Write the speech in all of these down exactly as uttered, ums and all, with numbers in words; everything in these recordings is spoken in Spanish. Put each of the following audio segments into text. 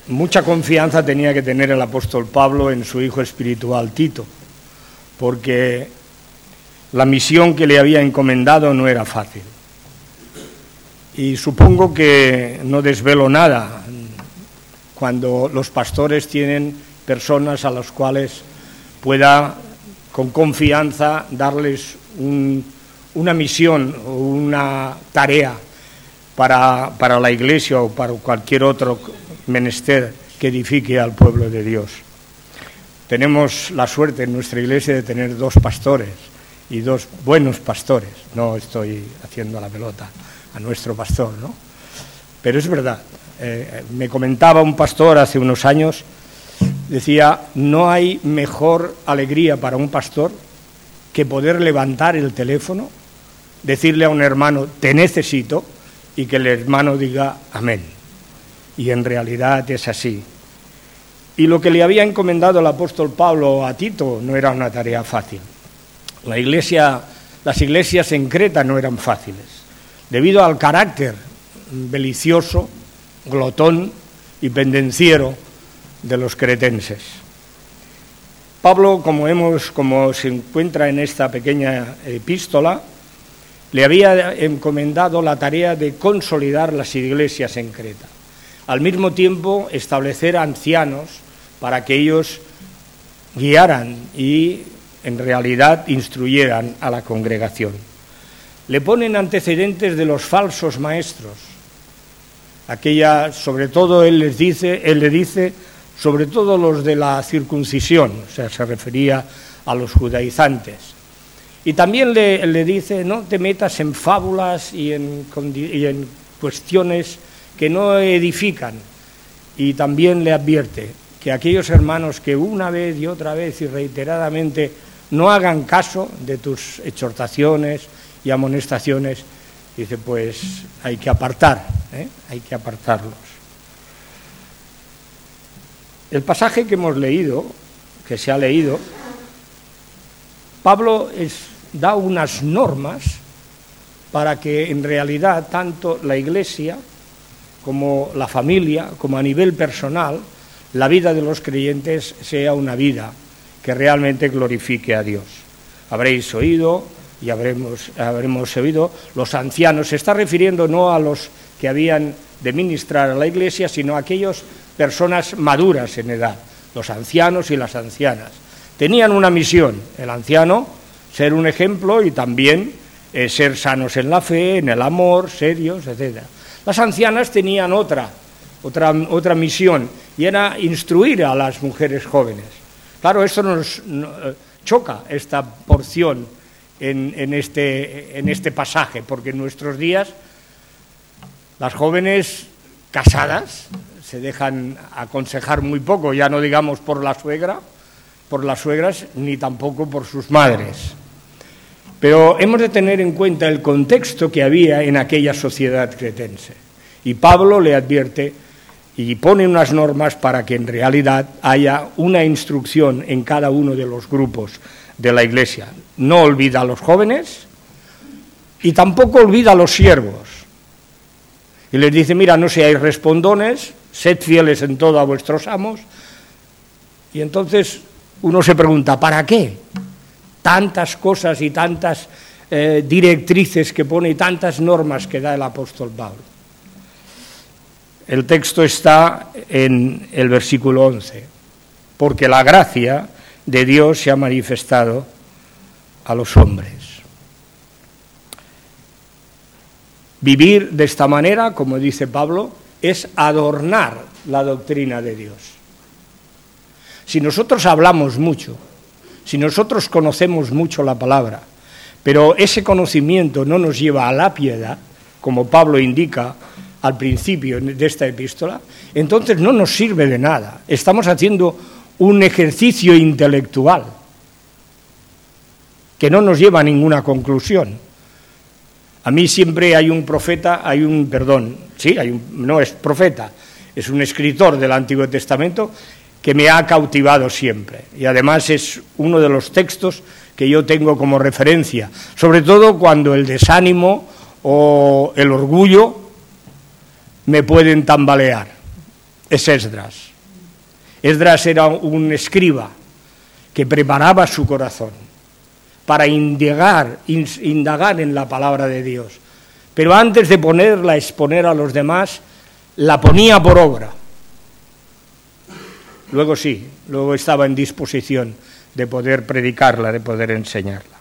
mucha confianza tenía que tener el apóstol Pablo en su hijo espiritual Tito, porque la misión que le había encomendado no era fácil. Y supongo que no desvelo nada cuando los pastores tienen personas a las cuales pueda con confianza darles un, una misión o una tarea para, para la iglesia o para cualquier otro menester que edifique al pueblo de Dios. Tenemos la suerte en nuestra iglesia de tener dos pastores y dos buenos pastores. No estoy haciendo la pelota a nuestro pastor, ¿no? Pero es verdad. Eh, me comentaba un pastor hace unos años, decía, no hay mejor alegría para un pastor que poder levantar el teléfono, decirle a un hermano, te necesito, y que el hermano diga amén. Y en realidad es así. Y lo que le había encomendado el apóstol Pablo a Tito no era una tarea fácil. La iglesia, las iglesias en Creta no eran fáciles, debido al carácter belicioso, glotón y pendenciero de los cretenses. Pablo, como hemos, como se encuentra en esta pequeña epístola, le había encomendado la tarea de consolidar las iglesias en Creta. Al mismo tiempo, establecer ancianos para que ellos guiaran y, en realidad, instruyeran a la congregación. Le ponen antecedentes de los falsos maestros. Aquella, sobre todo, él les dice, él le dice, sobre todo los de la circuncisión, o sea, se refería a los judaizantes. Y también le, le dice, no te metas en fábulas y en, y en cuestiones que no edifican. Y también le advierte que aquellos hermanos que una vez y otra vez y reiteradamente no hagan caso de tus exhortaciones y amonestaciones, dice, pues hay que apartar, ¿eh? hay que apartarlos. El pasaje que hemos leído, que se ha leído, Pablo es, da unas normas para que en realidad tanto la iglesia como la familia, como a nivel personal, la vida de los creyentes sea una vida que realmente glorifique a Dios. Habréis oído y habremos, habremos oído, los ancianos, se está refiriendo no a los que habían de ministrar a la iglesia, sino a aquellas personas maduras en edad, los ancianos y las ancianas. Tenían una misión, el anciano, ser un ejemplo y también eh, ser sanos en la fe, en el amor, serios, etcétera. Las ancianas tenían otra, otra, otra misión, y era instruir a las mujeres jóvenes. Claro, esto nos, nos choca, esta porción en, en, este, en este pasaje, porque en nuestros días las jóvenes casadas se dejan aconsejar muy poco, ya no digamos por la suegra, por las suegras, ni tampoco por sus madres. Pero hemos de tener en cuenta el contexto que había en aquella sociedad cretense. Y Pablo le advierte y pone unas normas para que en realidad haya una instrucción en cada uno de los grupos de la iglesia. No olvida a los jóvenes y tampoco olvida a los siervos. Y les dice, mira, no seáis respondones, sed fieles en todo a vuestros amos. Y entonces uno se pregunta, ¿para qué? Tantas cosas y tantas eh, directrices que pone y tantas normas que da el apóstol Pablo. El texto está en el versículo once. Porque la gracia de Dios se ha manifestado a los hombres. Vivir de esta manera, como dice Pablo, es adornar la doctrina de Dios. Si nosotros hablamos mucho, si nosotros conocemos mucho la palabra, pero ese conocimiento no nos lleva a la piedad, como Pablo indica al principio de esta epístola, entonces no nos sirve de nada. Estamos haciendo un ejercicio intelectual que no nos lleva a ninguna conclusión. A mí siempre hay un profeta, hay un, perdón, sí, hay un, no es profeta, es un escritor del Antiguo Testamento que me ha cautivado siempre. Y además es uno de los textos que yo tengo como referencia, sobre todo cuando el desánimo o el orgullo me pueden tambalear. es Esdras. Esdras era un escriba que preparaba su corazón para indagar, indagar en la palabra de Dios. Pero antes de ponerla a exponer a los demás, la ponía por obra. Luego sí, luego estaba en disposición de poder predicarla, de poder enseñarla.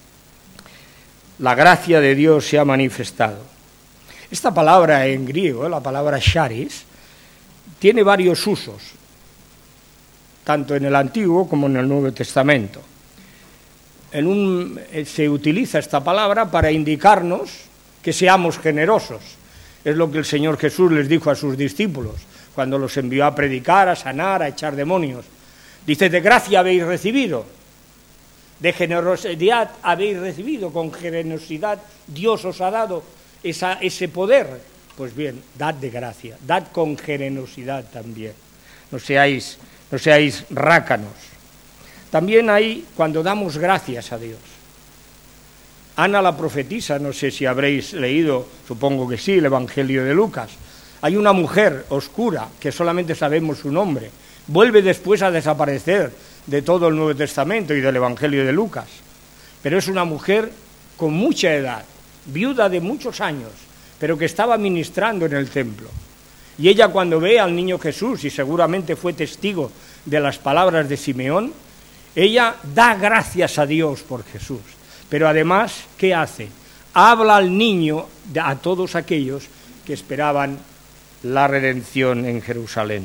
La gracia de Dios se ha manifestado. Esta palabra en griego, la palabra charis, tiene varios usos, tanto en el Antiguo como en el Nuevo Testamento. En un, se utiliza esta palabra para indicarnos que seamos generosos. Es lo que el Señor Jesús les dijo a sus discípulos cuando los envió a predicar, a sanar, a echar demonios. Dice, de gracia habéis recibido, de generosidad habéis recibido, con generosidad Dios os ha dado esa, ese poder. Pues bien, dad de gracia, dad con generosidad también. No seáis, no seáis rácanos. También hay cuando damos gracias a Dios. Ana la profetisa, no sé si habréis leído, supongo que sí, el Evangelio de Lucas. Hay una mujer oscura que solamente sabemos su nombre. Vuelve después a desaparecer de todo el Nuevo Testamento y del Evangelio de Lucas. Pero es una mujer con mucha edad, viuda de muchos años, pero que estaba ministrando en el templo. Y ella cuando ve al niño Jesús, y seguramente fue testigo de las palabras de Simeón, ella da gracias a Dios por Jesús. Pero además, ¿qué hace? Habla al niño a todos aquellos que esperaban la redención en Jerusalén.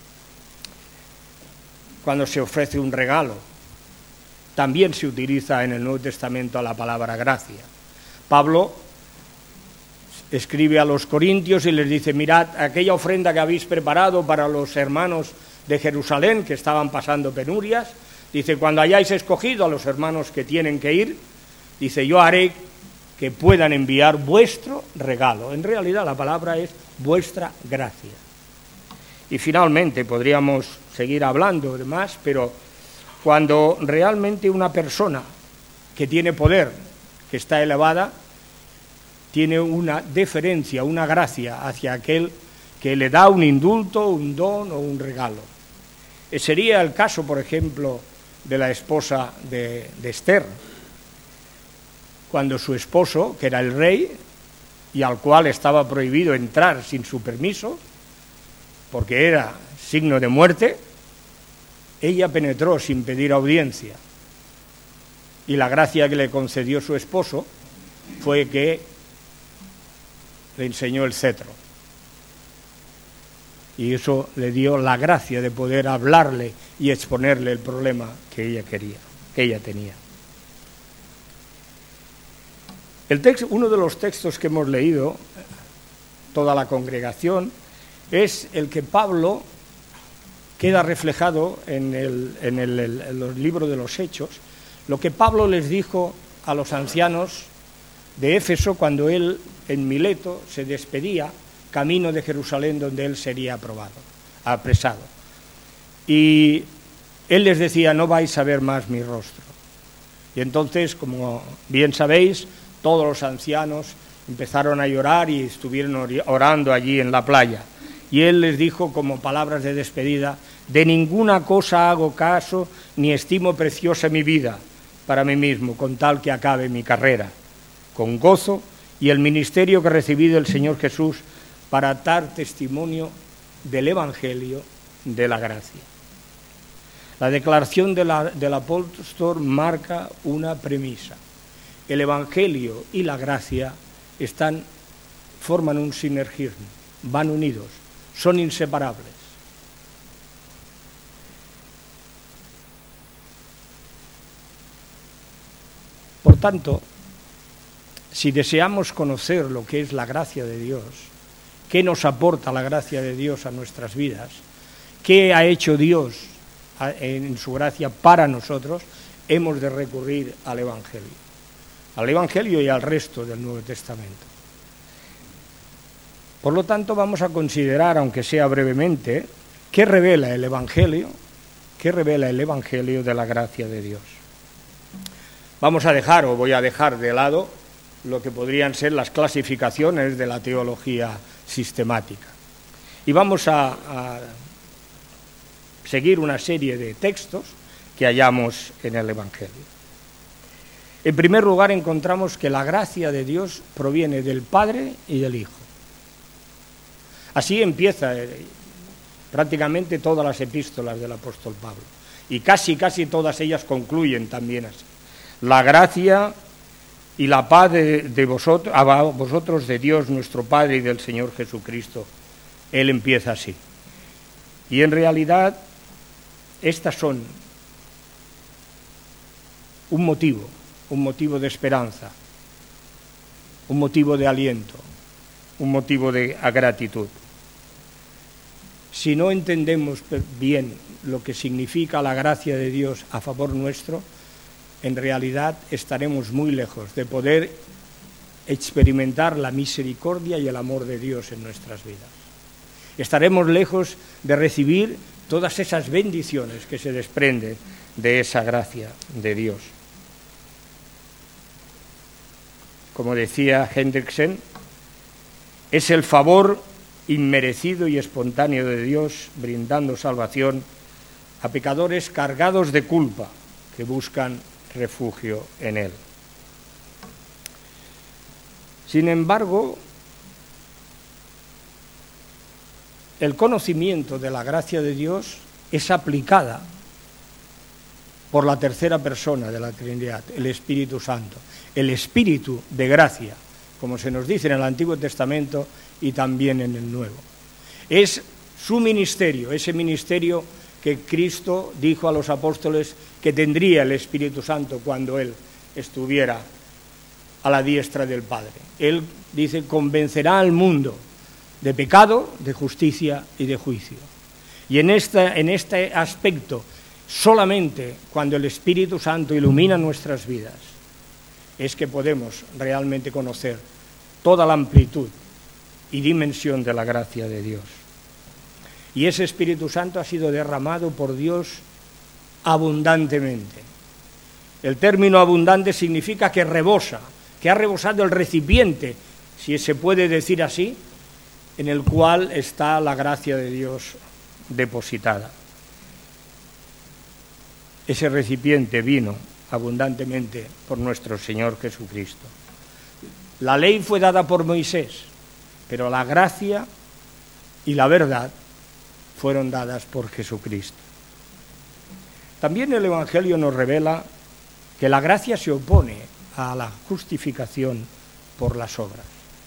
Cuando se ofrece un regalo, también se utiliza en el Nuevo Testamento la palabra gracia. Pablo escribe a los corintios y les dice, mirad, aquella ofrenda que habéis preparado para los hermanos de Jerusalén que estaban pasando penurias, dice, cuando hayáis escogido a los hermanos que tienen que ir, dice, yo haré que puedan enviar vuestro regalo. En realidad la palabra es vuestra gracia. Y finalmente podríamos seguir hablando de más, pero cuando realmente una persona que tiene poder, que está elevada, tiene una deferencia, una gracia hacia aquel que le da un indulto, un don o un regalo. Ese sería el caso, por ejemplo, de la esposa de, de Esther, cuando su esposo, que era el rey, y al cual estaba prohibido entrar sin su permiso, porque era signo de muerte, ella penetró sin pedir audiencia. Y la gracia que le concedió su esposo fue que le enseñó el cetro. Y eso le dio la gracia de poder hablarle y exponerle el problema que ella quería, que ella tenía. El texto, uno de los textos que hemos leído, toda la congregación, es el que Pablo queda reflejado en el, en el, el, en los libros de los Hechos, lo que Pablo les dijo a los ancianos de Éfeso cuando él en Mileto se despedía camino de Jerusalén, donde él sería aprobado, apresado. Y él les decía, no vais a ver más mi rostro. Y entonces, como bien sabéis, todos los ancianos empezaron a llorar y estuvieron orando allí en la playa. Y él les dijo como palabras de despedida, de ninguna cosa hago caso ni estimo preciosa mi vida para mí mismo, con tal que acabe mi carrera, con gozo y el ministerio que recibí del Señor Jesús para dar testimonio del Evangelio de la gracia. La declaración de la, del apóstol marca una premisa. El Evangelio y la gracia están, forman un sinergismo, van unidos, son inseparables. Por tanto, si deseamos conocer lo que es la gracia de Dios, qué nos aporta la gracia de Dios a nuestras vidas, qué ha hecho Dios en su gracia para nosotros, hemos de recurrir al Evangelio, al Evangelio y al resto del Nuevo Testamento. Por lo tanto, vamos a considerar, aunque sea brevemente, qué revela el Evangelio, qué revela el Evangelio de la gracia de Dios. Vamos a dejar, o voy a dejar de lado, lo que podrían ser las clasificaciones de la teología sistemática. Y vamos a, a seguir una serie de textos que hallamos en el Evangelio. En primer lugar, encontramos que la gracia de Dios proviene del Padre y del Hijo. Así empieza eh, prácticamente todas las epístolas del apóstol Pablo. Y casi, casi todas ellas concluyen también así. La gracia y la paz de, de vosotros, a vosotros, de Dios nuestro Padre y del Señor Jesucristo. Él empieza así. Y en realidad, estas son un motivo, un motivo de esperanza, un motivo de aliento, un motivo de gratitud. Si no entendemos bien lo que significa la gracia de Dios a favor nuestro, en realidad estaremos muy lejos de poder experimentar la misericordia y el amor de Dios en nuestras vidas. Estaremos lejos de recibir todas esas bendiciones que se desprenden de esa gracia de Dios. Como decía Hendriksen, es el favor inmerecido y espontáneo de Dios brindando salvación a pecadores cargados de culpa que buscan refugio en Él. Sin embargo, el conocimiento de la gracia de Dios es aplicada por la tercera persona de la Trinidad, el Espíritu Santo, el Espíritu de gracia, como se nos dice en el Antiguo Testamento y también en el Nuevo. Es su ministerio, ese ministerio que Cristo dijo a los apóstoles que tendría el Espíritu Santo cuando Él estuviera a la diestra del Padre. Él dice, convencerá al mundo de pecado, de justicia y de juicio. Y en, esta, en este aspecto, solamente cuando el Espíritu Santo ilumina nuestras vidas, es que podemos realmente conocer toda la amplitud y dimensión de la gracia de Dios. Y ese Espíritu Santo ha sido derramado por Dios abundantemente. El término abundante significa que rebosa, que ha rebosado el recipiente, si se puede decir así, en el cual está la gracia de Dios depositada. Ese recipiente vino abundantemente por nuestro Señor Jesucristo. La ley fue dada por Moisés, pero la gracia y la verdad fueron dadas por Jesucristo. También el Evangelio nos revela que la gracia se opone a la justificación por las obras.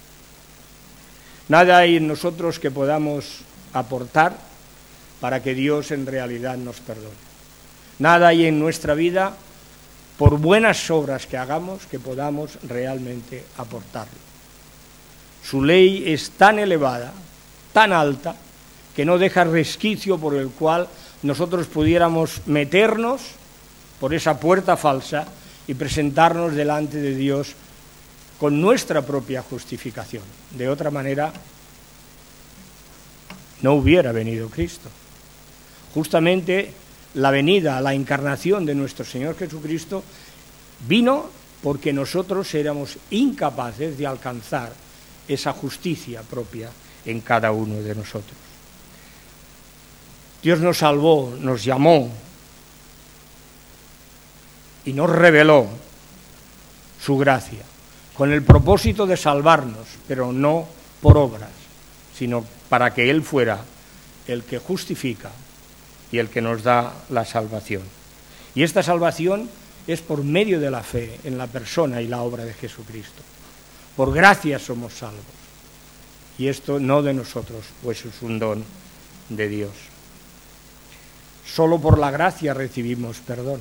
Nada hay en nosotros que podamos aportar para que Dios en realidad nos perdone. Nada hay en nuestra vida, por buenas obras que hagamos, que podamos realmente aportarle. Su ley es tan elevada, tan alta, que no deja resquicio por el cual nosotros pudiéramos meternos por esa puerta falsa y presentarnos delante de Dios con nuestra propia justificación. De otra manera, no hubiera venido Cristo. Justamente la venida, la encarnación de nuestro Señor Jesucristo vino porque nosotros éramos incapaces de alcanzar esa justicia propia en cada uno de nosotros. Dios nos salvó, nos llamó y nos reveló su gracia, con el propósito de salvarnos, pero no por obras, sino para que Él fuera el que justifica y el que nos da la salvación. Y esta salvación es por medio de la fe en la persona y la obra de Jesucristo. Por gracia somos salvos. Y esto no de nosotros, pues es un don de Dios. Solo por la gracia recibimos perdón.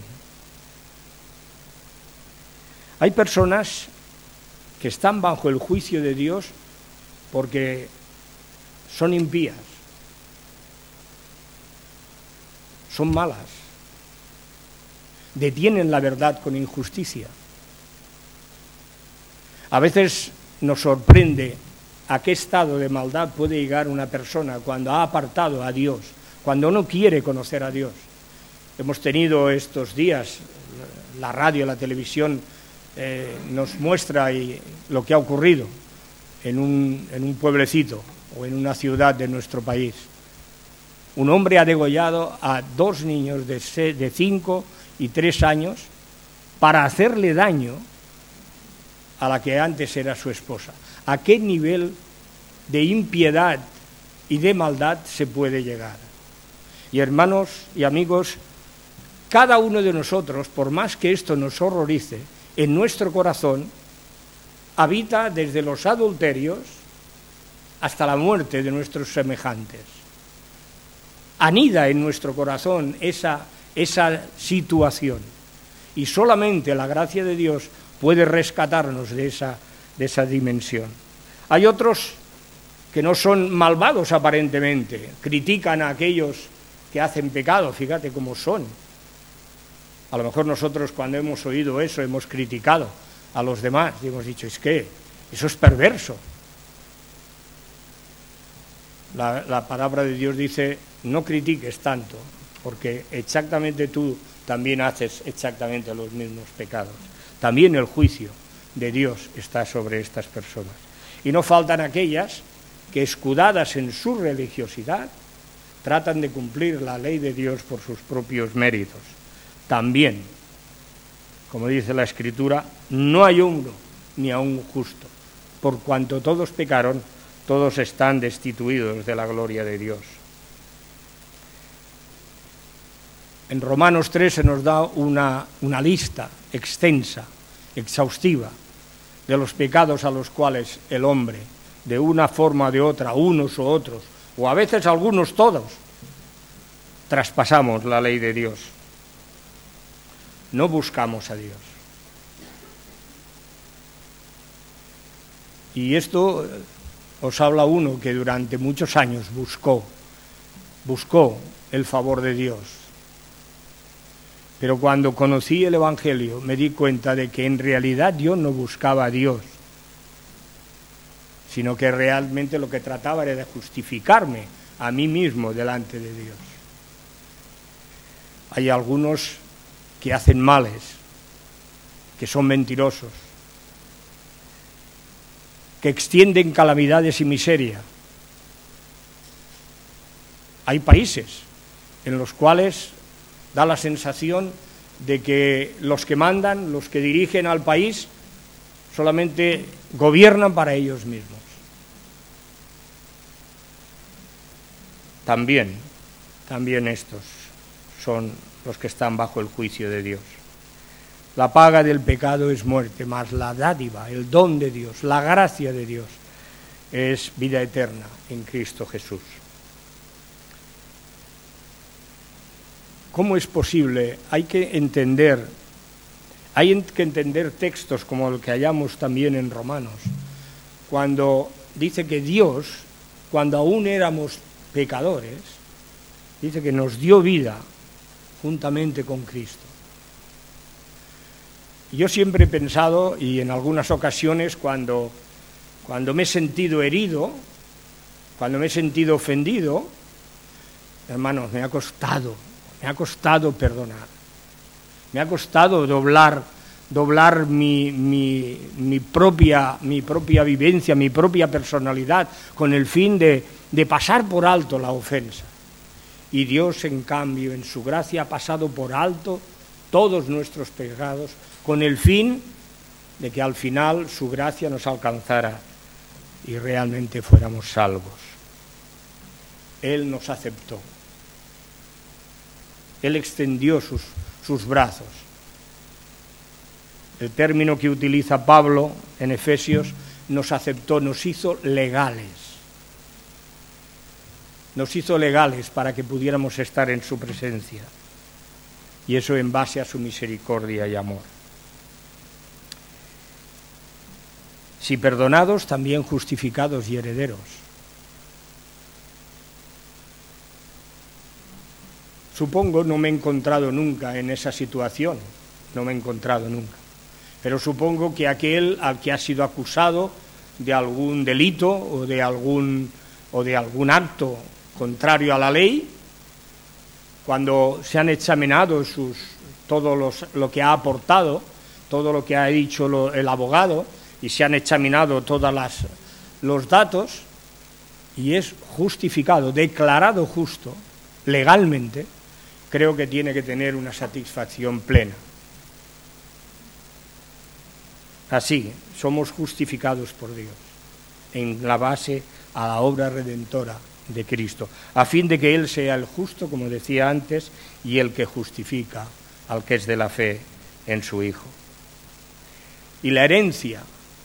Hay personas que están bajo el juicio de Dios porque son impías, son malas, detienen la verdad con injusticia. A veces nos sorprende a qué estado de maldad puede llegar una persona cuando ha apartado a Dios, cuando no quiere conocer a Dios. Hemos tenido estos días, la radio, la televisión eh, nos muestra y, lo que ha ocurrido en un, en un pueblecito o en una ciudad de nuestro país. Un hombre ha degollado a dos niños de cinco y tres años para hacerle daño a la que antes era su esposa. ¿A qué nivel de impiedad y de maldad se puede llegar? Y hermanos y amigos, cada uno de nosotros, por más que esto nos horrorice, en nuestro corazón habita desde los adulterios hasta la muerte de nuestros semejantes. Anida en nuestro corazón esa, esa situación, y solamente la gracia de Dios puede rescatarnos de esa, de esa dimensión. Hay otros que no son malvados aparentemente, critican a aquellos que hacen pecado, fíjate cómo son. A lo mejor nosotros cuando hemos oído eso hemos criticado a los demás y hemos dicho, es que eso es perverso. La, la palabra de Dios dice, no critiques tanto, porque exactamente tú también haces exactamente los mismos pecados. También el juicio de Dios está sobre estas personas. Y no faltan aquellas que, escudadas en su religiosidad, tratan de cumplir la ley de Dios por sus propios méritos. También, como dice la Escritura, no hay uno ni aun justo. Por cuanto todos pecaron, todos están destituidos de la gloria de Dios. En Romanos tres se nos da una, una lista extensa, exhaustiva, de los pecados a los cuales el hombre, de una forma o de otra, unos o otros, o a veces algunos todos, traspasamos la ley de Dios. No buscamos a Dios. Y esto os habla uno que durante muchos años buscó, buscó el favor de Dios. Pero cuando conocí el Evangelio me di cuenta de que en realidad yo no buscaba a Dios, sino que realmente lo que trataba era de justificarme a mí mismo delante de Dios. Hay algunos que hacen males, que son mentirosos, que extienden calamidades y miseria. Hay países en los cuales da la sensación de que los que mandan, los que dirigen al país, solamente gobiernan para ellos mismos. También, también estos son los que están bajo el juicio de Dios. La paga del pecado es muerte, mas la dádiva, el don de Dios, la gracia de Dios es vida eterna en Cristo Jesús. ¿Cómo es posible? Hay que entender, hay que entender textos como el que hallamos también en Romanos, cuando dice que Dios, cuando aún éramos pecadores, dice que nos dio vida juntamente con Cristo. Yo siempre he pensado, y en algunas ocasiones cuando, cuando me he sentido herido, cuando me he sentido ofendido, hermanos, me ha costado, me ha costado perdonar, me ha costado doblar, doblar mi, mi, mi, propia, mi propia vivencia, mi propia personalidad, con el fin de, de pasar por alto la ofensa. Y Dios, en cambio, en su gracia ha pasado por alto todos nuestros pecados, con el fin de que al final su gracia nos alcanzara y realmente fuéramos salvos. Él nos aceptó. Él extendió sus, sus brazos. El término que utiliza Pablo en Efesios, nos aceptó, nos hizo legales. Nos hizo legales para que pudiéramos estar en su presencia. Y eso en base a su misericordia y amor. Si perdonados, también justificados y herederos. Supongo, no me he encontrado nunca en esa situación, no me he encontrado nunca, pero supongo que aquel al que ha sido acusado de algún delito o de algún, o de algún acto contrario a la ley, cuando se han examinado sus, todo los, lo que ha aportado, todo lo que ha dicho lo, el abogado, y se han examinado todos los datos, y es justificado, declarado justo legalmente, creo que tiene que tener una satisfacción plena. Así, somos justificados por Dios en la base a la obra redentora de Cristo, a fin de que Él sea el justo, como decía antes, y el que justifica al que es de la fe en su Hijo. Y la herencia.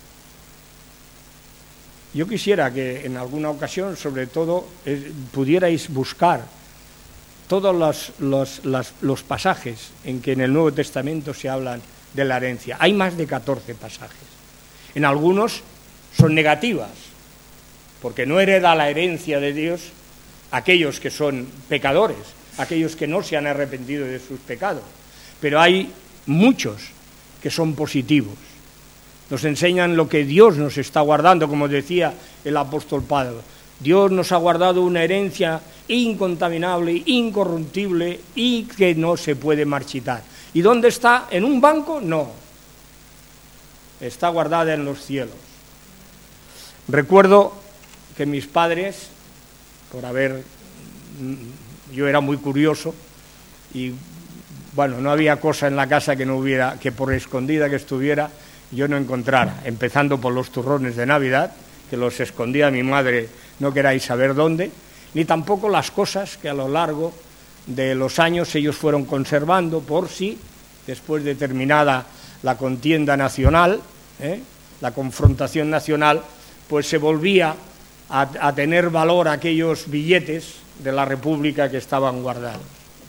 Yo quisiera que en alguna ocasión, sobre todo, eh, pudierais buscar todos los, los, los, los pasajes en que en el Nuevo Testamento se hablan de la herencia. Hay más de catorce pasajes. En algunos son negativas, porque no hereda la herencia de Dios aquellos que son pecadores, aquellos que no se han arrepentido de sus pecados. Pero hay muchos que son positivos. Nos enseñan lo que Dios nos está guardando, como decía el apóstol Pablo. Dios nos ha guardado una herencia incontaminable, incorruptible y que no se puede marchitar. ¿Y dónde está? ¿En un banco? No. Está guardada en los cielos. Recuerdo que mis padres, por haber... Yo era muy curioso y, bueno, no había cosa en la casa que no hubiera, que por escondida que estuviera, yo no encontrara. Empezando por los turrones de Navidad, que los escondía mi madre, no queráis saber dónde, ni tampoco las cosas que a lo largo de los años ellos fueron conservando por si, después de terminada la contienda nacional, ¿eh? la confrontación nacional, pues se volvía a, a tener valor aquellos billetes de la República que estaban guardados.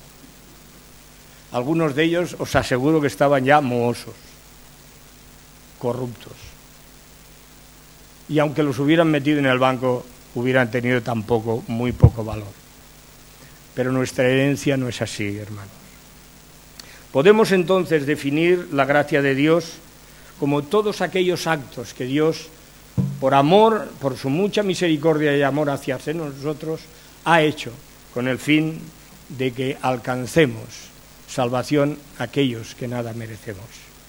Algunos de ellos os aseguro que estaban ya mohosos, corruptos. Y aunque los hubieran metido en el banco, hubieran tenido tampoco muy poco valor. Pero nuestra herencia no es así, hermanos. Podemos entonces definir la gracia de Dios como todos aquellos actos que Dios, por amor, por su mucha misericordia y amor hacia nosotros, ha hecho con el fin de que alcancemos salvación a aquellos que nada merecemos.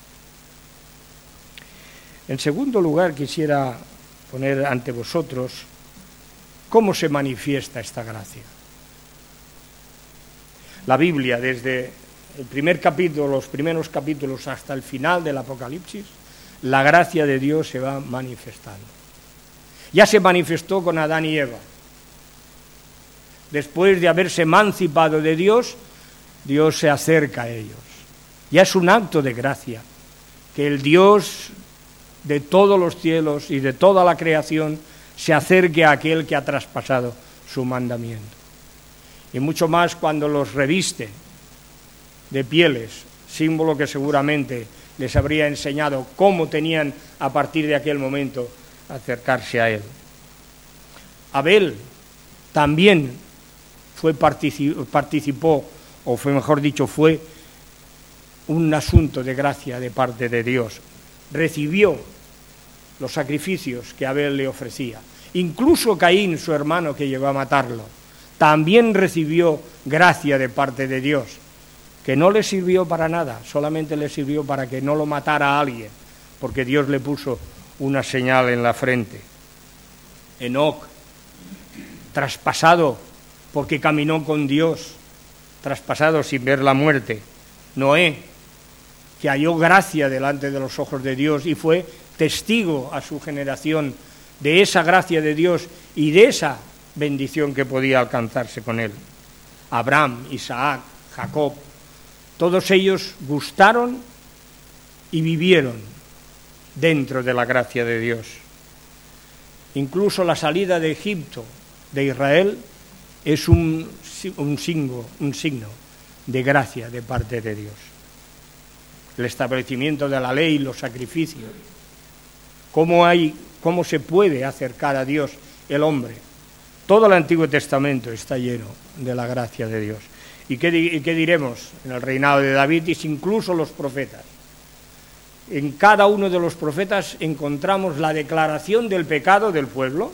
En segundo lugar, quisiera poner ante vosotros cómo se manifiesta esta gracia. La Biblia, desde el primer capítulo, los primeros capítulos hasta el final del Apocalipsis, la gracia de Dios se va manifestando. Ya se manifestó con Adán y Eva. Después de haberse emancipado de Dios, Dios se acerca a ellos. Ya es un acto de gracia que el Dios de todos los cielos y de toda la creación se acerque a aquel que ha traspasado su mandamiento. Y mucho más cuando los reviste de pieles, símbolo que seguramente les habría enseñado cómo tenían a partir de aquel momento acercarse a él. Abel también fue participó, o fue mejor dicho, fue un asunto de gracia de parte de Dios. Recibió los sacrificios que Abel le ofrecía. Incluso Caín, su hermano que llegó a matarlo, también recibió gracia de parte de Dios, que no le sirvió para nada, solamente le sirvió para que no lo matara a alguien, porque Dios le puso una señal en la frente. Enoc, traspasado porque caminó con Dios, traspasado sin ver la muerte. Noé, que halló gracia delante de los ojos de Dios y fue testigo a su generación de esa gracia de Dios y de esa bendición que podía alcanzarse con él. Abraham, Isaac, Jacob, todos ellos gustaron y vivieron dentro de la gracia de Dios. Incluso la salida de Egipto de Israel es un, un, signo, un signo de gracia de parte de Dios. El establecimiento de la ley y los sacrificios. ¿Cómo, hay, ¿Cómo se puede acercar a Dios el hombre? Todo el Antiguo Testamento está lleno de la gracia de Dios. ¿Y qué, y qué diremos en el reinado de David? Y incluso los profetas. En cada uno de los profetas encontramos la declaración del pecado del pueblo,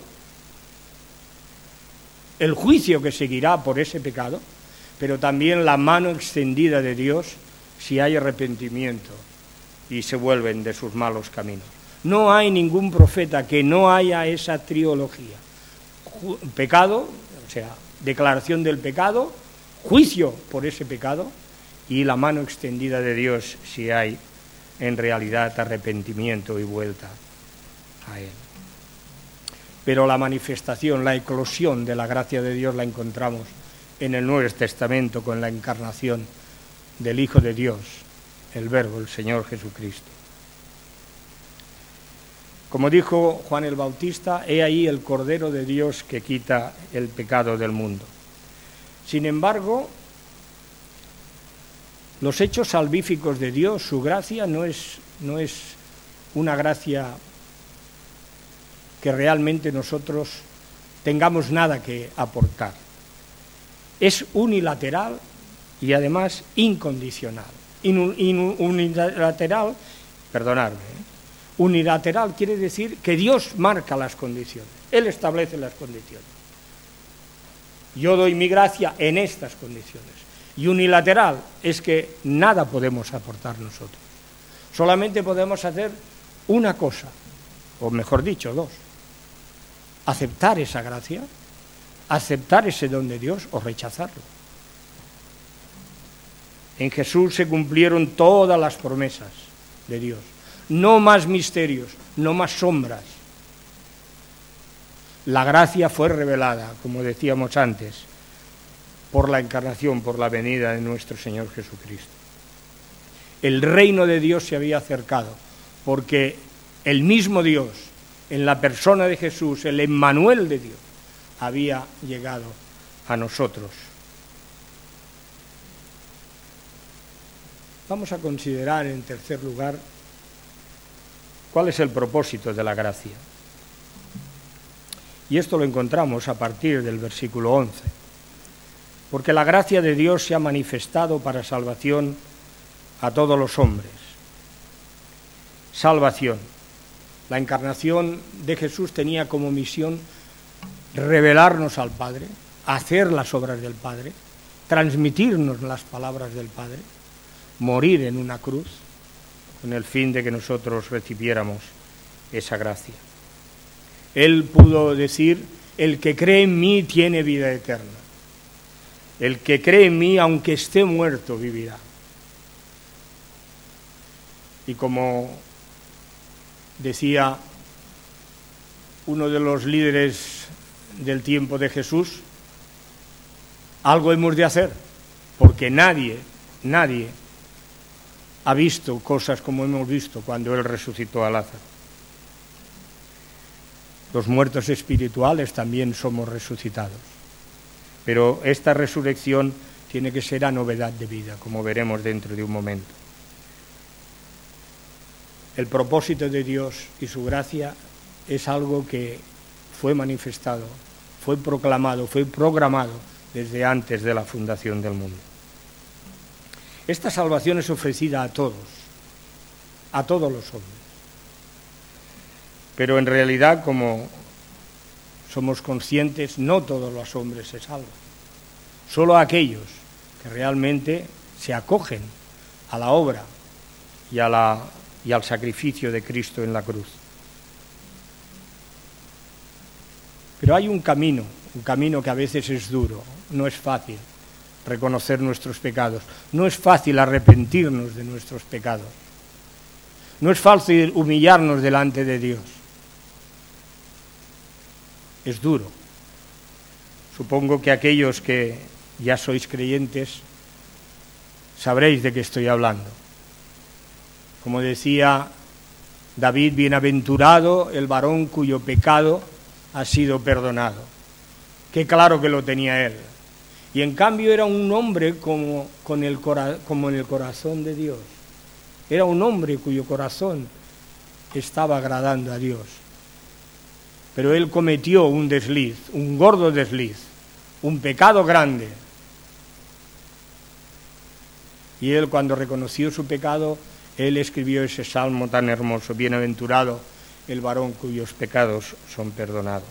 el juicio que seguirá por ese pecado, pero también la mano extendida de Dios si hay arrepentimiento y se vuelven de sus malos caminos. No hay ningún profeta que no haya esa trilogía, pecado, o sea, declaración del pecado, juicio por ese pecado y la mano extendida de Dios si hay en realidad arrepentimiento y vuelta a Él. Pero la manifestación, la eclosión de la gracia de Dios la encontramos en el Nuevo Testamento con la encarnación del Hijo de Dios, el Verbo, el Señor Jesucristo. Como dijo Juan el Bautista, he ahí el Cordero de Dios que quita el pecado del mundo. Sin embargo, los hechos salvíficos de Dios, su gracia, no es, no es una gracia que realmente nosotros tengamos nada que aportar. Es unilateral y además incondicional. In, in, unilateral, perdonadme, ¿eh? Unilateral quiere decir que Dios marca las condiciones, Él establece las condiciones. Yo doy mi gracia en estas condiciones. Y unilateral es que nada podemos aportar nosotros. Solamente podemos hacer una cosa, o mejor dicho, dos. Aceptar esa gracia, aceptar ese don de Dios o rechazarlo. En Jesús se cumplieron todas las promesas de Dios. No más misterios, no más sombras. La gracia fue revelada, como decíamos antes, por la encarnación, por la venida de nuestro Señor Jesucristo. El reino de Dios se había acercado, porque el mismo Dios, en la persona de Jesús, el Emmanuel de Dios, había llegado a nosotros. Vamos a considerar, en tercer lugar, cuál es el propósito de la gracia. Y esto lo encontramos a partir del versículo once. Porque la gracia de Dios se ha manifestado para salvación a todos los hombres. Salvación. La encarnación de Jesús tenía como misión revelarnos al Padre, hacer las obras del Padre, transmitirnos las palabras del Padre, morir en una cruz, con el fin de que nosotros recibiéramos esa gracia. Él pudo decir, el que cree en mí tiene vida eterna. El que cree en mí, aunque esté muerto, vivirá. Y como decía uno de los líderes del tiempo de Jesús, algo hemos de hacer, porque nadie, nadie ha visto cosas como hemos visto cuando Él resucitó a Lázaro. Los muertos espirituales también somos resucitados. Pero esta resurrección tiene que ser a novedad de vida, como veremos dentro de un momento. El propósito de Dios y su gracia es algo que fue manifestado, fue proclamado, fue programado desde antes de la fundación del mundo. Esta salvación es ofrecida a todos, a todos los hombres. Pero en realidad, como somos conscientes, no todos los hombres se salvan. Solo aquellos que realmente se acogen a la obra y, a la, y al sacrificio de Cristo en la cruz. Pero hay un camino, un camino que a veces es duro, no es fácil reconocer nuestros pecados, no es fácil arrepentirnos de nuestros pecados, no es fácil humillarnos delante de Dios. Es duro. Supongo que aquellos que ya sois creyentes sabréis de qué estoy hablando. Como decía David, bienaventurado el varón cuyo pecado ha sido perdonado. Qué claro que lo tenía él. Y en cambio era un hombre como, con el cora, como en el corazón de Dios. Era un hombre cuyo corazón estaba agradando a Dios. Pero él cometió un desliz, un gordo desliz, un pecado grande. Y él, cuando reconoció su pecado, él escribió ese salmo tan hermoso: bienaventurado el varón cuyos pecados son perdonados.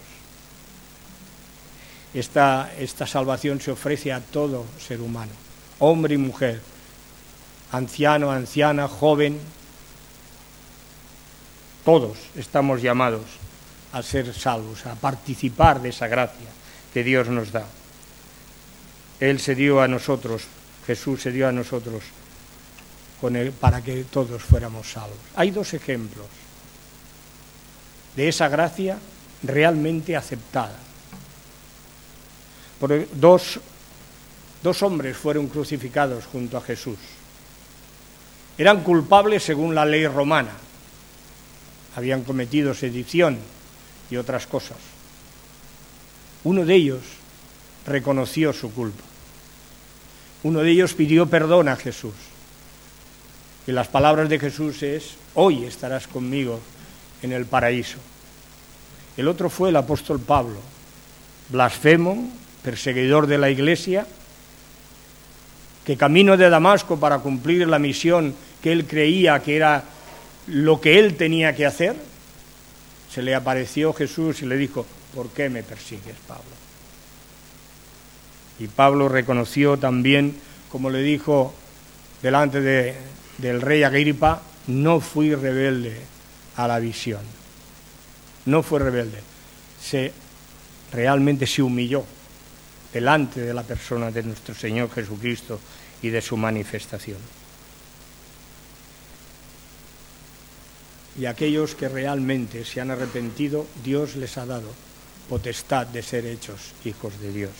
Esta, esta salvación se ofrece a todo ser humano, hombre y mujer, anciano, anciana, joven. Todos estamos llamados a ser salvos, a participar de esa gracia que Dios nos da. Él se dio a nosotros, Jesús se dio a nosotros con él, para que todos fuéramos salvos. Hay dos ejemplos de esa gracia realmente aceptada. Porque dos, dos hombres fueron crucificados junto a Jesús. Eran culpables según la ley romana. Habían cometido sedición y otras cosas. Uno de ellos reconoció su culpa. Uno de ellos pidió perdón a Jesús. Y las palabras de Jesús es: hoy estarás conmigo en el paraíso. El otro fue el apóstol Pablo, blasfemo, perseguidor de la Iglesia, que camino de Damasco para cumplir la misión que él creía que era lo que él tenía que hacer, se le apareció Jesús y le dijo: ¿por qué me persigues, Pablo? Y Pablo reconoció también, como le dijo delante de, del rey Agripa: no fui rebelde a la visión. No fue rebelde. Se, realmente se humilló delante de la persona de nuestro Señor Jesucristo y de su manifestación. Y aquellos que realmente se han arrepentido, Dios les ha dado potestad de ser hechos hijos de Dios.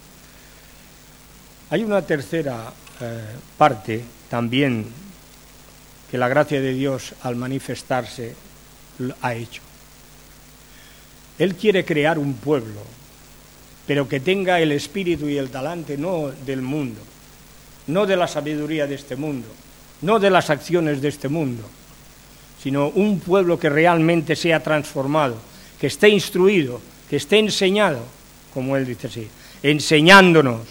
Hay una tercera eh, parte también que la gracia de Dios al manifestarse ha hecho. Él quiere crear un pueblo, pero que tenga el espíritu y el talante no del mundo, no de la sabiduría de este mundo, no de las acciones de este mundo, sino un pueblo que realmente sea transformado, que esté instruido, que esté enseñado, como él dice así, enseñándonos.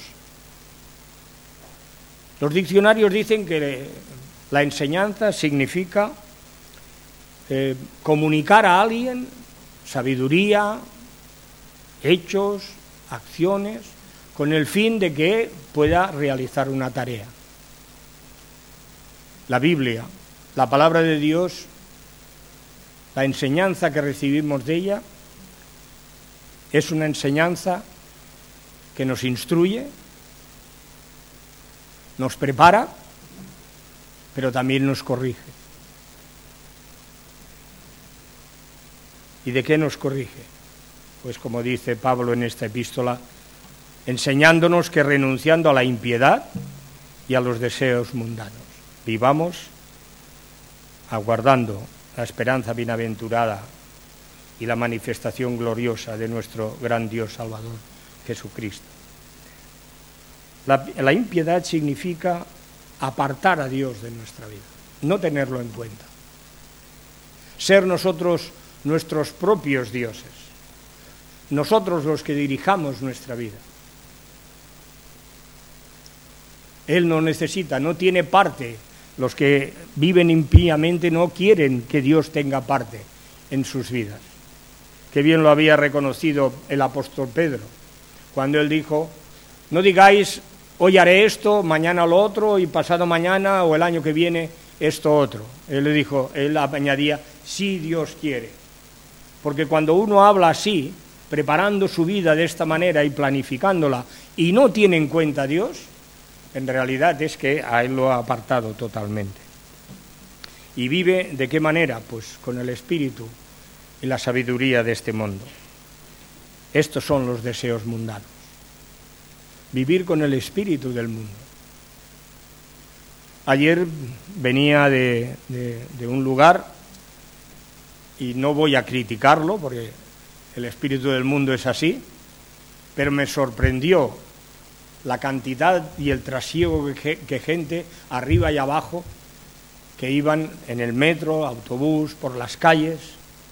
Los diccionarios dicen que la enseñanza significa eh, comunicar a alguien sabiduría, hechos, acciones, con el fin de que pueda realizar una tarea. La Biblia, la palabra de Dios, la enseñanza que recibimos de ella, es una enseñanza que nos instruye, nos prepara, pero también nos corrige. ¿Y de qué nos corrige? Pues como dice Pablo en esta epístola, enseñándonos que renunciando a la impiedad y a los deseos mundanos, vivamos aguardando la esperanza bienaventurada y la manifestación gloriosa de nuestro gran Dios Salvador, Jesucristo. La, la impiedad significa apartar a Dios de nuestra vida, no tenerlo en cuenta. Ser nosotros nuestros propios dioses, nosotros los que dirijamos nuestra vida. Él no necesita, no tiene parte. Los que viven impíamente no quieren que Dios tenga parte en sus vidas. Qué bien lo había reconocido el apóstol Pedro, cuando él dijo: no digáis, hoy haré esto, mañana lo otro, y pasado mañana o el año que viene esto otro. Él le dijo, él añadía, si Dios quiere. Porque cuando uno habla así, preparando su vida de esta manera y planificándola, y no tiene en cuenta a Dios, en realidad es que a él lo ha apartado totalmente. ¿Y vive de qué manera? Pues con el espíritu y la sabiduría de este mundo. Estos son los deseos mundanos. Vivir con el espíritu del mundo. Ayer venía de, de, de un lugar, y no voy a criticarlo porque el espíritu del mundo es así, pero me sorprendió la cantidad y el trasiego que, que gente arriba y abajo que iban en el metro, autobús, por las calles,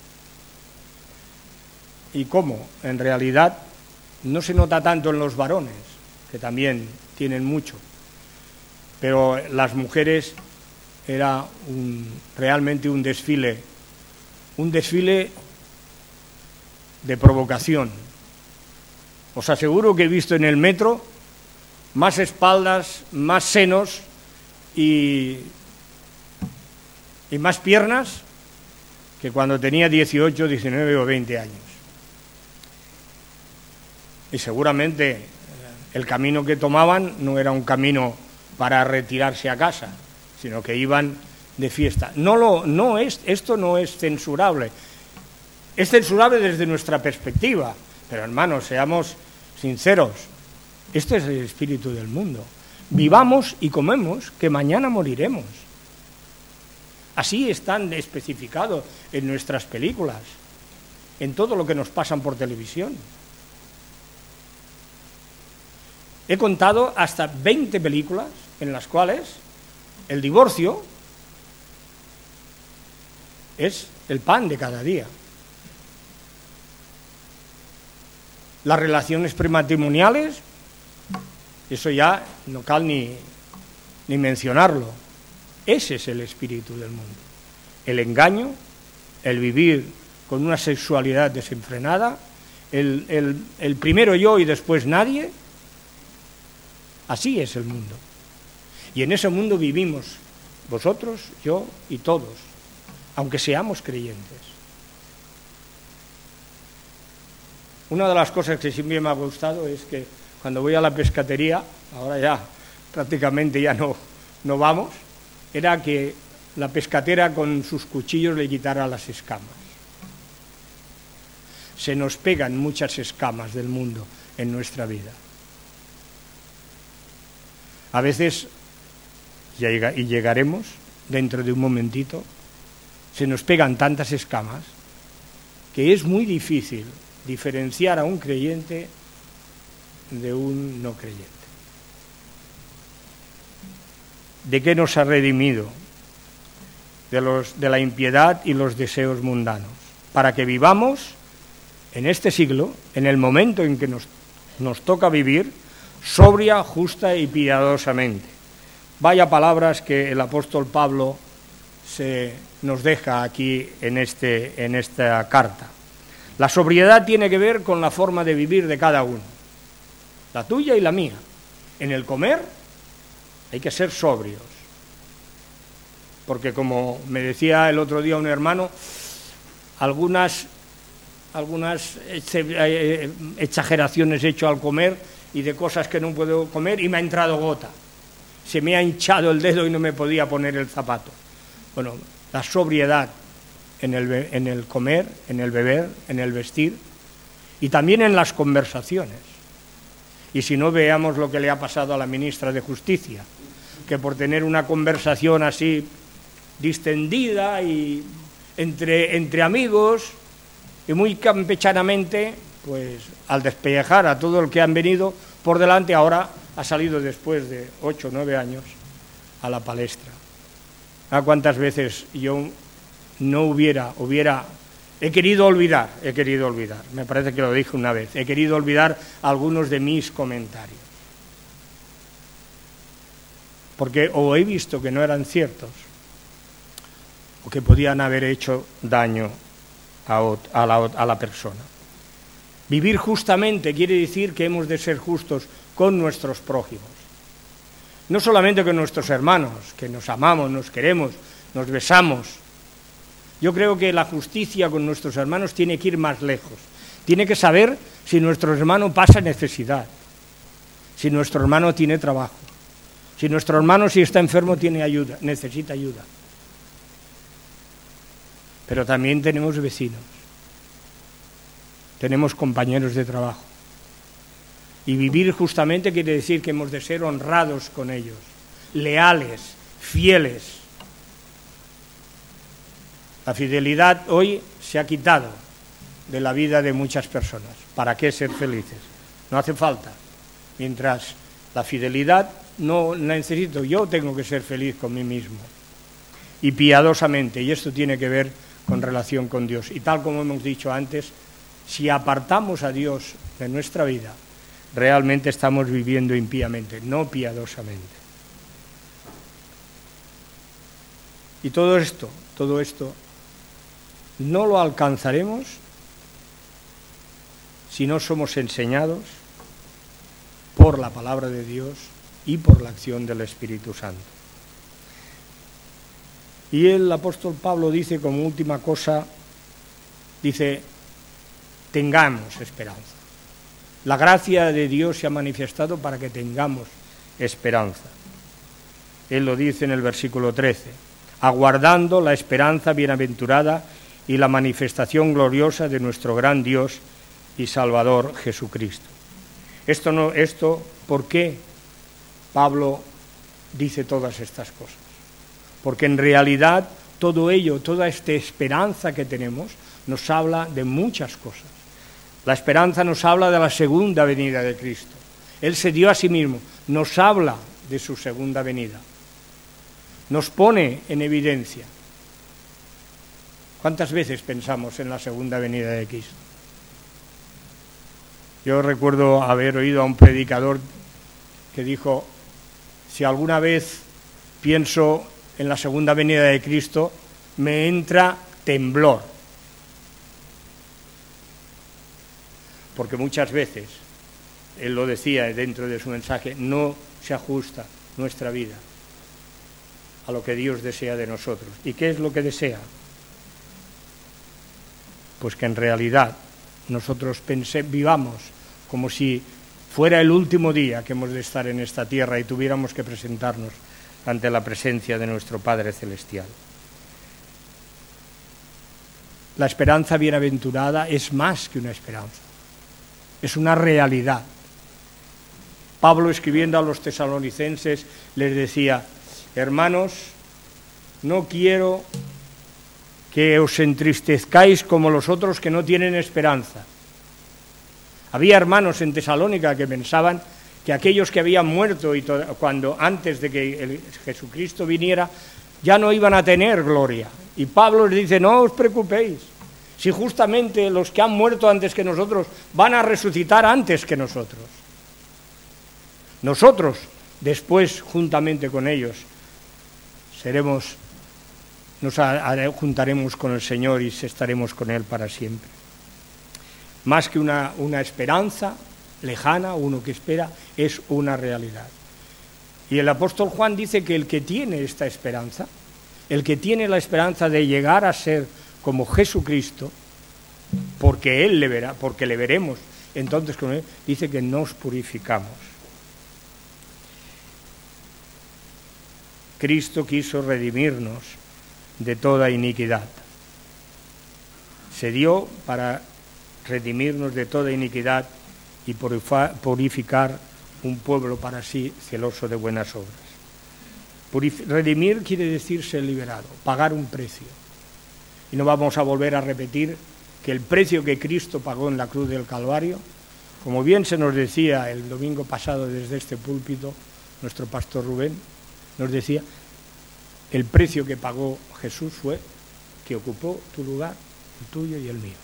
y cómo en realidad no se nota tanto en los varones, que también tienen mucho, pero las mujeres era un, realmente un desfile, un desfile de provocación. Os aseguro que he visto en el metro más espaldas, más senos y, y más piernas que cuando tenía dieciocho, diecinueve o veinte años. Y seguramente el camino que tomaban no era un camino para retirarse a casa, sino que iban de fiesta. No lo, no es, esto no es censurable. Es censurable desde nuestra perspectiva, pero hermanos, seamos sinceros. Este es el espíritu del mundo. Vivamos y comemos, que mañana moriremos. Así están especificados en nuestras películas, en todo lo que nos pasan por televisión. He contado hasta veinte películas en las cuales el divorcio es el pan de cada día. Las relaciones prematrimoniales, eso ya no cal ni, ni mencionarlo. Ese es el espíritu del mundo. El engaño, el vivir con una sexualidad desenfrenada, el, el, el primero yo y después nadie. Así es el mundo. Y en ese mundo vivimos vosotros, yo y todos, aunque seamos creyentes. Una de las cosas que siempre me ha gustado es que cuando voy a la pescatería, ahora ya prácticamente ya no, no vamos, era que la pescatera con sus cuchillos le quitara las escamas. Se nos pegan muchas escamas del mundo en nuestra vida. A veces, y llegaremos dentro de un momentito, se nos pegan tantas escamas que es muy difícil diferenciar a un creyente de un no creyente. ¿De qué nos ha redimido? De, los, de la impiedad y los deseos mundanos, para que vivamos en este siglo, en el momento en que nos, nos toca vivir, sobria, justa y piadosamente. Vaya palabras que el apóstol Pablo se nos deja aquí en, este, en esta carta. La sobriedad tiene que ver con la forma de vivir de cada uno, la tuya y la mía. En el comer hay que ser sobrios, porque como me decía el otro día un hermano, algunas, algunas exageraciones he hecho al comer y de cosas que no puedo comer y me ha entrado gota. Se me ha hinchado el dedo y no me podía poner el zapato. Bueno, la sobriedad en el, en el comer, en el beber, en el vestir y también en las conversaciones. Y si no, veamos lo que le ha pasado a la ministra de Justicia, que por tener una conversación así distendida y entre, entre amigos y muy campechanamente, pues al despellejar a todo el que han venido por delante, ahora ha salido después de ocho o nueve años a la palestra. ¿A cuántas veces yo no hubiera, hubiera, he querido olvidar, he querido olvidar, me parece que lo dije una vez, he querido olvidar algunos de mis comentarios, porque o he visto que no eran ciertos, o que podían haber hecho daño a, a, la, a la persona. Vivir justamente quiere decir que hemos de ser justos con nuestros prójimos, no solamente con nuestros hermanos, que nos amamos, nos queremos, nos besamos. Yo creo que la justicia con nuestros hermanos tiene que ir más lejos. Tiene que saber si nuestro hermano pasa necesidad, si nuestro hermano tiene trabajo, si nuestro hermano, si está enfermo, tiene ayuda, necesita ayuda. Pero también tenemos vecinos, tenemos compañeros de trabajo. Y vivir justamente quiere decir que hemos de ser honrados con ellos, leales, fieles. La fidelidad hoy se ha quitado de la vida de muchas personas. ¿Para qué ser felices? No hace falta. Mientras la fidelidad no la necesito, yo tengo que ser feliz con mí mismo. Y piadosamente, y esto tiene que ver con relación con Dios. Y tal como hemos dicho antes, si apartamos a Dios de nuestra vida, realmente estamos viviendo impíamente, no piadosamente. Y todo esto, todo esto, no lo alcanzaremos si no somos enseñados por la palabra de Dios y por la acción del Espíritu Santo. Y el apóstol Pablo dice como última cosa, dice, tengamos esperanza. La gracia de Dios se ha manifestado para que tengamos esperanza. Él lo dice en el versículo trece, aguardando la esperanza bienaventurada y la manifestación gloriosa de nuestro gran Dios y Salvador Jesucristo. Esto no, esto, ¿por qué Pablo dice todas estas cosas? Porque en realidad todo ello, toda esta esperanza que tenemos, nos habla de muchas cosas. La esperanza nos habla de la segunda venida de Cristo. Él se dio a sí mismo, nos habla de su segunda venida. Nos pone en evidencia. ¿Cuántas veces pensamos en la segunda venida de Cristo? Yo recuerdo haber oído a un predicador que dijo, si alguna vez pienso en la segunda venida de Cristo, me entra temblor. Porque muchas veces, él lo decía dentro de su mensaje, no se ajusta nuestra vida a lo que Dios desea de nosotros. ¿Y qué es lo que desea? Pues que en realidad nosotros pense, vivamos como si fuera el último día que hemos de estar en esta tierra y tuviéramos que presentarnos ante la presencia de nuestro Padre Celestial. La esperanza bienaventurada es más que una esperanza, es una realidad. Pablo, escribiendo a los tesalonicenses, les decía, hermanos, no quiero que os entristezcáis como los otros que no tienen esperanza. Había hermanos en Tesalónica que pensaban que aquellos que habían muerto y todo, cuando antes de que el Jesucristo viniera, ya no iban a tener gloria. Y Pablo les dice, no os preocupéis, si justamente los que han muerto antes que nosotros van a resucitar antes que nosotros. Nosotros, después, juntamente con ellos, seremos, nos juntaremos con el Señor y estaremos con Él para siempre. Más que una, una esperanza lejana, uno que espera, es una realidad. Y el apóstol Juan dice que el que tiene esta esperanza, el que tiene la esperanza de llegar a ser como Jesucristo, porque Él le verá, porque le veremos, entonces con Él, dice que nos purificamos. Cristo quiso redimirnos de toda iniquidad. Se dio para redimirnos de toda iniquidad y purificar un pueblo para sí celoso de buenas obras. Purif- redimir quiere decir ser liberado, pagar un precio. Y no vamos a volver a repetir que el precio que Cristo pagó en la cruz del Calvario, como bien se nos decía el domingo pasado desde este púlpito, nuestro pastor Rubén nos decía, el precio que pagó Jesús fue que ocupó tu lugar, el tuyo y el mío.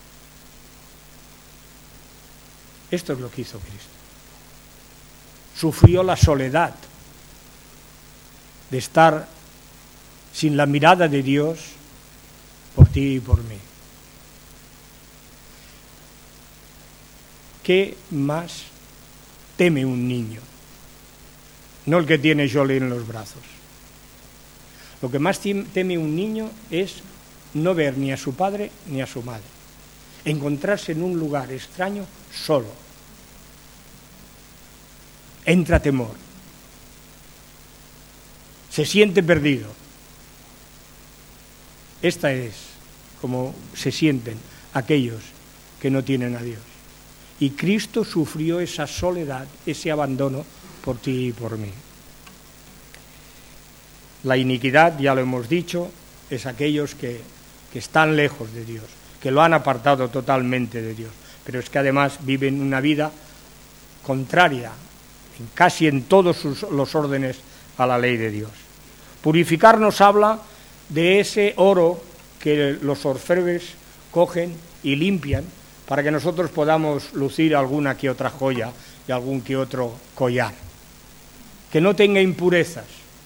Esto es lo que hizo Cristo. Sufrió la soledad de estar sin la mirada de Dios por ti y por mí. ¿Qué más teme un niño? No el que tiene Jolie en los brazos. Lo que más teme un niño es no ver ni a su padre ni a su madre. Encontrarse en un lugar extraño solo. Entra temor. Se siente perdido. Esta es como se sienten aquellos que no tienen a Dios. Y Cristo sufrió esa soledad, ese abandono por ti y por mí. La iniquidad, ya lo hemos dicho, es aquellos que, que están lejos de Dios, que lo han apartado totalmente de Dios, pero es que además viven una vida contraria, en casi en todos sus, los órdenes a la ley de Dios. Purificar nos habla de ese oro que los orfebres cogen y limpian para que nosotros podamos lucir alguna que otra joya y algún que otro collar. Que no tenga impurezas.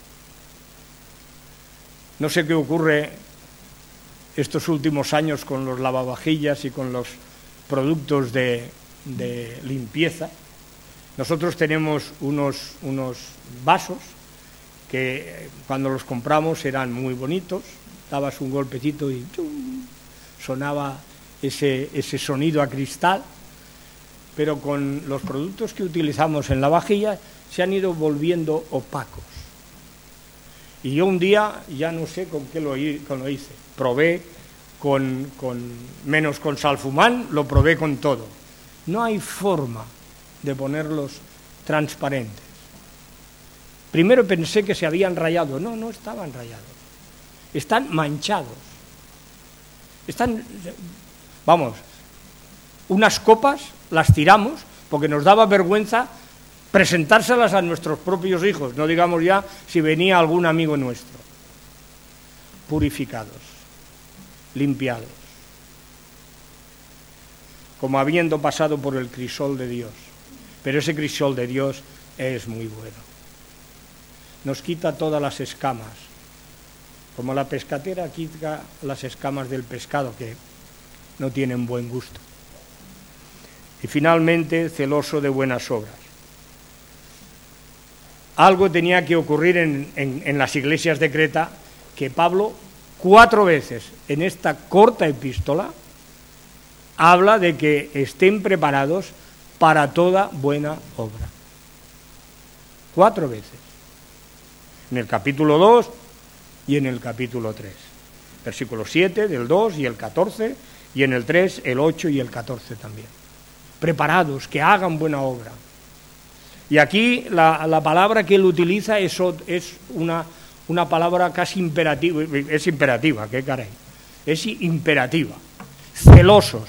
No sé qué ocurre estos últimos años con los lavavajillas y con los productos de, de limpieza. Nosotros tenemos unos, unos vasos que cuando los compramos eran muy bonitos, dabas un golpecito y ¡tum!, sonaba ese, ese sonido a cristal, pero con los productos que utilizamos en la vajilla se han ido volviendo opacos. Y yo un día, ya no sé con qué lo, con lo hice, probé con, con menos con salfumán, lo probé con todo. No hay forma de ponerlos transparentes. Primero pensé que se habían rayado. No, no estaban rayados. Están manchados. Están, vamos, unas copas las tiramos porque nos daba vergüenza presentárselas a nuestros propios hijos, no digamos ya si venía algún amigo nuestro. Purificados, limpiados, como habiendo pasado por el crisol de Dios. Pero ese crisol de Dios es muy bueno. Nos quita todas las escamas, como la pescatera quita las escamas del pescado que no tienen buen gusto. Y finalmente, celoso de buenas obras. Algo tenía que ocurrir en, en, en las iglesias de Creta, que Pablo cuatro veces en esta corta epístola habla de que estén preparados para toda buena obra. Cuatro veces. En el capítulo dos y en el capítulo tres. Versículo siete del dos y el catorce, y en el tres, el ocho y el catorce también. Preparados, que hagan buena obra. Y aquí la, la palabra que él utiliza es, es una, una palabra casi imperativa, es imperativa, qué caray, es imperativa, celosos.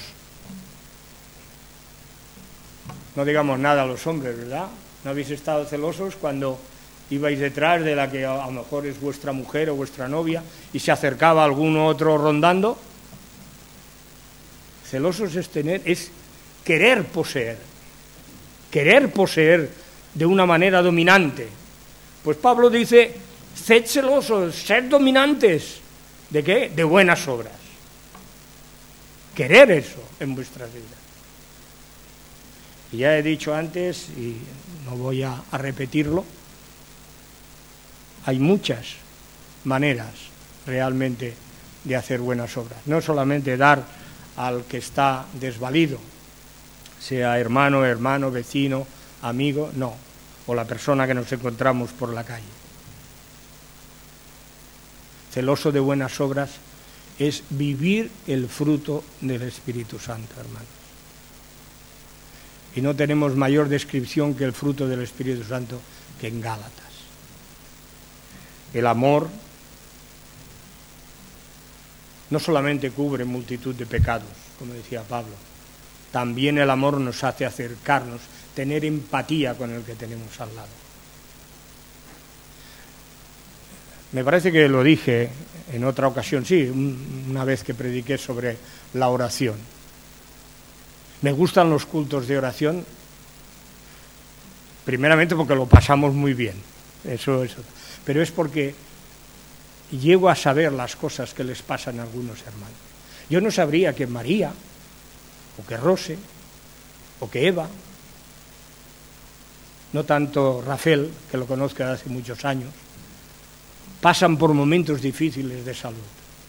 No digamos nada a los hombres, ¿verdad? ¿No habéis estado celosos cuando ibais detrás de la que a lo mejor es vuestra mujer o vuestra novia y se acercaba algún otro rondando? Celosos es tener, es querer poseer, querer poseer de una manera dominante. Pues Pablo dice, sed celosos, sed dominantes. ¿De qué? De buenas obras. Querer eso en vuestras vidas. Y ya he dicho antes, y no voy a, a repetirlo, hay muchas maneras realmente de hacer buenas obras. No solamente dar al que está desvalido, sea hermano, hermano, vecino, amigo, no, o la persona que nos encontramos por la calle. Celoso de buenas obras es vivir el fruto del Espíritu Santo, hermanos. Y no tenemos mayor descripción que el fruto del Espíritu Santo que en Gálatas. El amor no solamente cubre multitud de pecados, como decía Pablo, también el amor nos hace acercarnos, tener empatía con el que tenemos al lado. Me parece que lo dije en otra ocasión, sí, una vez que prediqué sobre la oración. Me gustan los cultos de oración, primeramente porque lo pasamos muy bien, eso, eso, pero es porque llego a saber las cosas que les pasan a algunos hermanos. Yo no sabría que María, o que Rose, o que Eva, no tanto Rafael, que lo conozco desde hace muchos años, pasan por momentos difíciles de salud.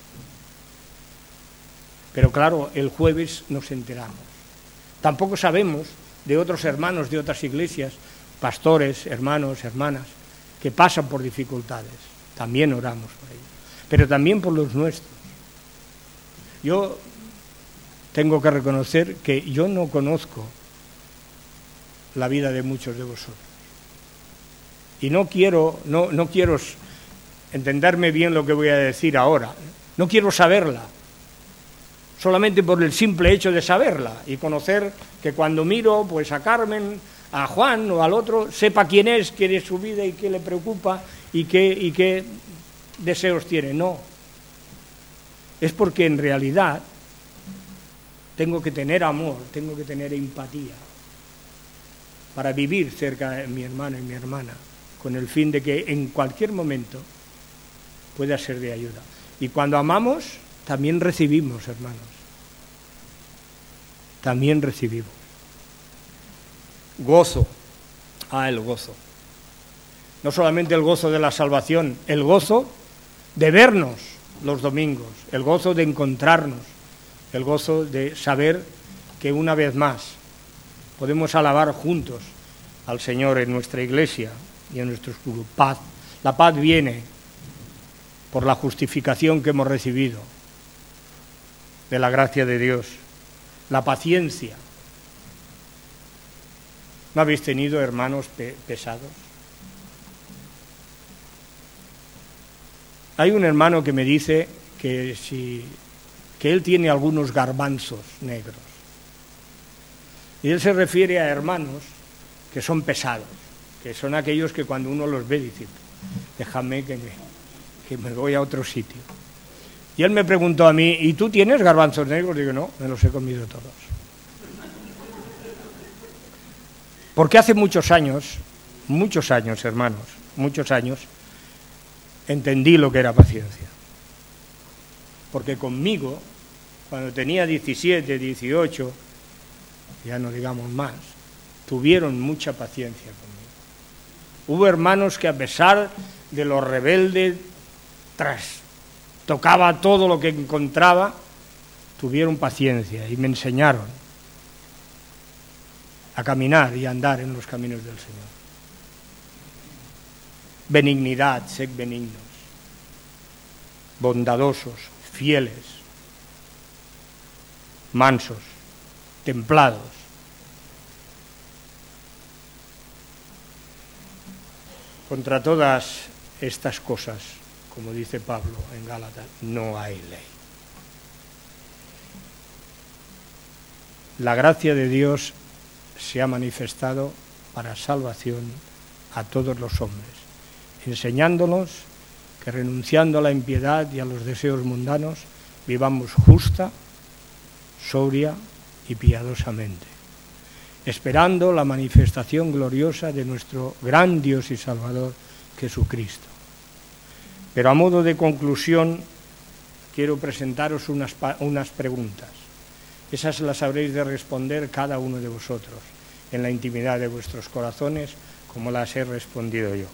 Pero claro, el jueves nos enteramos. Tampoco sabemos de otros hermanos de otras iglesias, pastores, hermanos, hermanas, que pasan por dificultades. También oramos por ellos, pero también por los nuestros. Yo tengo que reconocer que yo no conozco la vida de muchos de vosotros. Y no quiero, no, no quiero entenderme bien lo que voy a decir ahora. No quiero saberla, solamente por el simple hecho de saberla y conocer que cuando miro pues a Carmen, a Juan o al otro, sepa quién es, quién es su vida y qué le preocupa y qué, y qué deseos tiene. No, es porque en realidad tengo que tener amor, tengo que tener empatía para vivir cerca de mi hermano y mi hermana, con el fin de que en cualquier momento pueda ser de ayuda. Y cuando amamos, también recibimos, hermanos. También recibimos. Gozo. Ah, el gozo. no solamente el gozo de la salvación, el gozo de vernos los domingos, el gozo de encontrarnos, el gozo de saber que una vez más podemos alabar juntos al Señor en nuestra iglesia y en nuestros grupos. Paz. La paz viene por la justificación que hemos recibido de la gracia de Dios. La paciencia. ¿No habéis tenido hermanos pe- pesados? Hay un hermano que me dice que, si, que él tiene algunos garbanzos negros. Y él se refiere a hermanos que son pesados, que son aquellos que cuando uno los ve dice, déjame que me, que me voy a otro sitio. Y él me preguntó a mí, ¿y tú tienes garbanzos negros? Digo, no, me los he comido todos. Porque hace muchos años, muchos años, hermanos, muchos años, entendí lo que era paciencia. Porque conmigo, cuando tenía diecisiete, dieciocho, ya no digamos más, tuvieron mucha paciencia conmigo. Hubo hermanos que a pesar de lo rebelde, tras tocaba todo lo que encontraba, tuvieron paciencia y me enseñaron a caminar y a andar en los caminos del Señor. Benignidad, sed benignos, bondadosos, fieles, mansos, templados. Contra todas estas cosas, como dice Pablo en Gálatas, no hay ley. La gracia de Dios se ha manifestado para salvación a todos los hombres, enseñándonos que renunciando a la impiedad y a los deseos mundanos, vivamos justa, sobria y piadosamente, esperando la manifestación gloriosa de nuestro gran Dios y Salvador, Jesucristo. Pero a modo de conclusión, quiero presentaros unas, unas preguntas. Esas las habréis de responder cada uno de vosotros, en la intimidad de vuestros corazones, como las he respondido yo.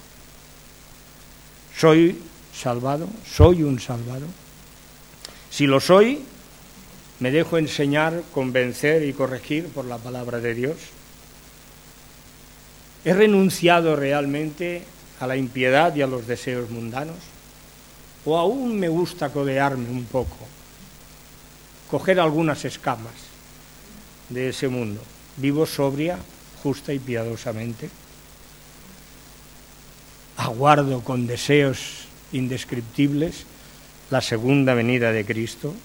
¿Soy salvado? ¿Soy un salvado? Si lo soy, ¿me dejo enseñar, convencer y corregir por la palabra de Dios? ¿He renunciado realmente a la impiedad y a los deseos mundanos? ¿O aún me gusta codearme un poco, coger algunas escamas de ese mundo? ¿Vivo sobria, justa y piadosamente? ¿Aguardo con deseos indescriptibles la segunda venida de Cristo?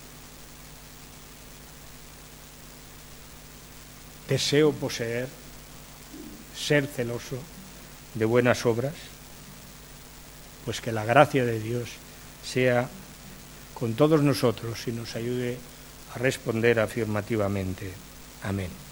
¿Deseo poseer, ser celoso de buenas obras? Pues que la gracia de Dios sea con todos nosotros y nos ayude a responder afirmativamente. Amén.